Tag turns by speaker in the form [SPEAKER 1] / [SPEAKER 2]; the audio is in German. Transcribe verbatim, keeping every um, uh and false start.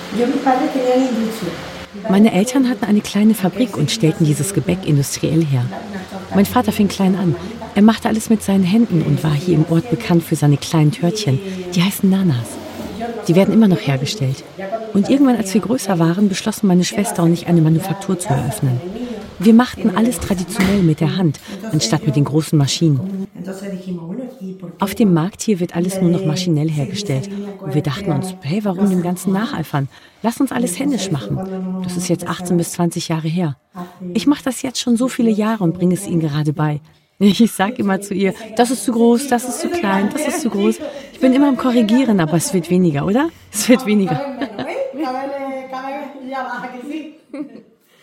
[SPEAKER 1] Meine Eltern hatten eine kleine Fabrik und stellten dieses Gebäck industriell her. Mein Vater fing klein an. Er machte alles mit seinen Händen und war hier im Ort bekannt für seine kleinen Törtchen. Die heißen Nanas. Die werden immer noch hergestellt. Und irgendwann, als wir größer waren, beschlossen meine Schwester und ich, eine Manufaktur zu eröffnen. Wir machten alles traditionell mit der Hand, anstatt mit den großen Maschinen. Auf dem Markt hier wird alles nur noch maschinell hergestellt. Und wir dachten uns, hey, warum dem Ganzen nacheifern? Lass uns alles händisch machen. Das ist jetzt achtzehn bis zwanzig Jahre her. Ich mache das jetzt schon so viele Jahre und bringe es ihnen gerade bei. Ich sage immer zu ihr, das ist zu groß, das ist zu klein, das ist zu groß. Ich bin immer am Korrigieren, aber es wird weniger, oder? Es wird weniger.